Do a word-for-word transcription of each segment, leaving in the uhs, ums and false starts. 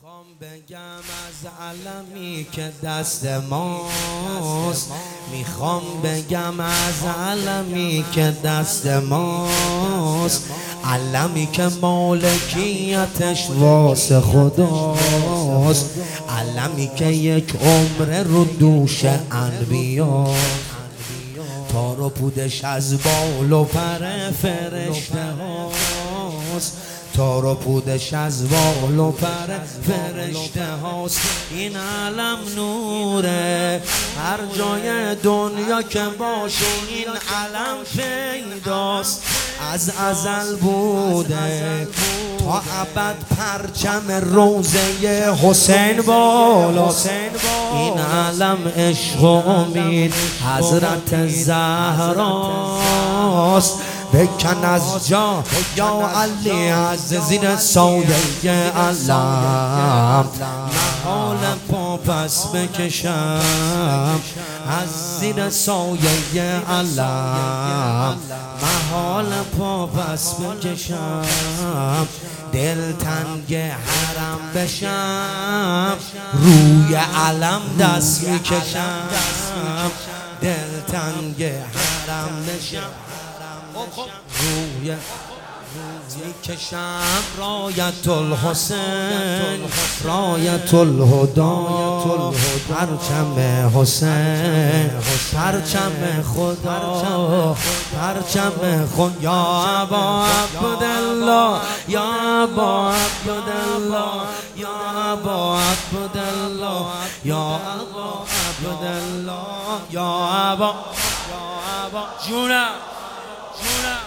میخوام بگم از علمی که دست ماست، میخوام بگم از علمی که دست ماست، علمی که مالکیتش واسه خداست، علمی که یک عمر رو دوش انبیاست، تار و پودش از بال و پر فرشته هاست، تار و پودش از بال و پر فرشته هاست. این علم نوره هر جای دنیا که باشی، این علم پیداست، از ازل بوده تا ابد پرچم روزه حسین بالاست. این علم عشق و امید حضرت زهراست. بکن از جا یا علی از زیر سایه علم، محال پا پس بکشم از زیر سایه علم، محال پا پس بکشم، دل تنگ حرم بشم، روی علم دست میکشم، دل تنگ حرم بشم، روی میکشم، رایت الحسین، رایت الهدا، پرچم حسین، پرچم خدا، پرچم خدا. یا ابا عبدالله، یا ابا عبدالله، یا ابا عبدالله، یا ابا عبدالله، یا ابا، یا ابا جونم جونم.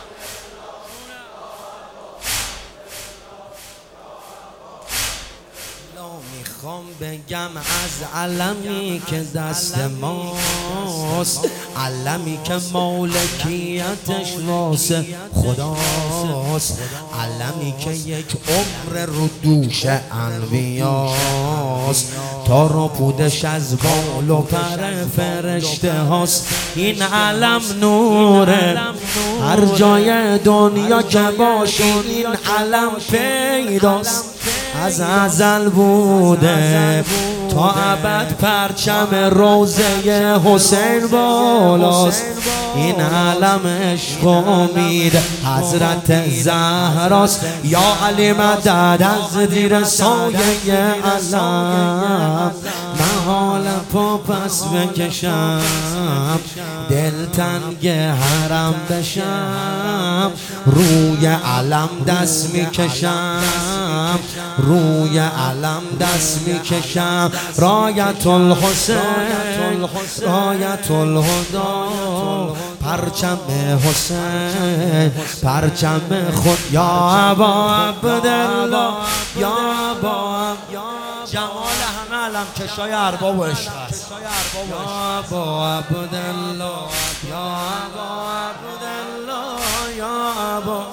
میخوام بگم از علمی که دست ماست، علمی که مالکیتش واسه خداست، علمی که یک عمر رو دوش انبیاست، تار و پودش از بال و پر فرشته هاست. این علم نوره هر جای دنیا که باشی، این علم پیداست، از ازل بوده تا ابد پرچم روزه حسین بالاست. این علم عشق و امید حضرت زهراست. یا علی مدد از زیر سایه علم، محال پا پس بکشم، دل تنگ حرم بشم، روی علم دست میکشم، روی علم دست میکشم، رایت الحسین، رایت الهدا، پرچم حسین، پرچم خود. یا ابا عبدالله، یا ابا، جمال همه علم کشای ارباب و عشق است. یا ابا عبدالله، یا ابا عبدالله، یا ابا،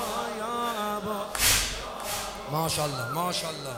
ماشاءالله ماشاءالله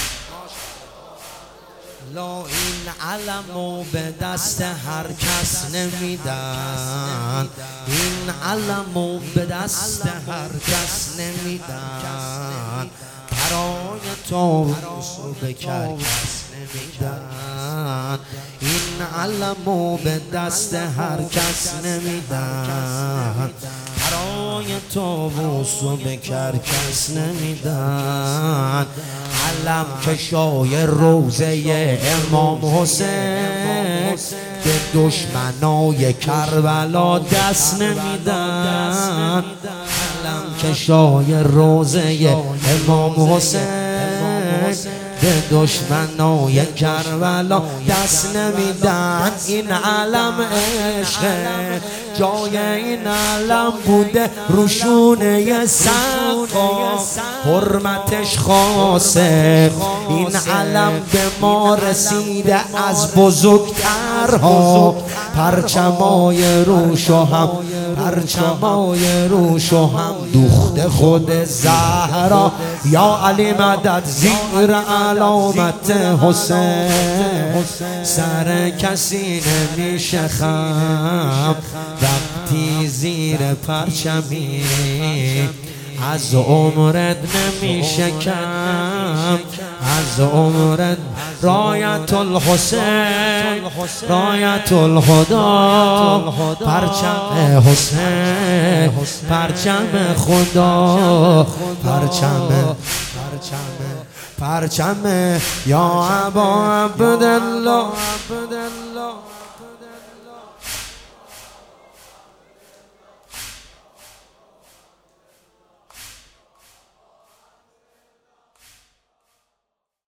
لا. این علمو به دست هر کس نمیدن، این علمو به دست هر کس نمیدن، برای طاووس و به کرکس نمیدن، این علمو به دست هر کس نمیدن، برای طاووس و به کرکس نمیدن. علم کشای روزه امام حسین، به دشمنای کربلا دست نمیدن، علم کشای روزه امام حسین، به دشمنای کربلا دست نمیدن. این علم عشقه، جای این علم بوده روشونه سقا، حرمتش خاصه. این علم به ما رسیده از بزرگترها، پرچمای روشو هم، پرچمای روشو هم دوخته خود زهرا. یا علی مدد زیر علامت حسین، سر کسی نمیشه خم وقتی زیر پرچمی از عمرت نمیشه کم، از عمرت رایت الحسین، رایت الهدا، پرچم حسین، پرچم خدا، پرچم پرچم پرچم یا ابا عبدالله.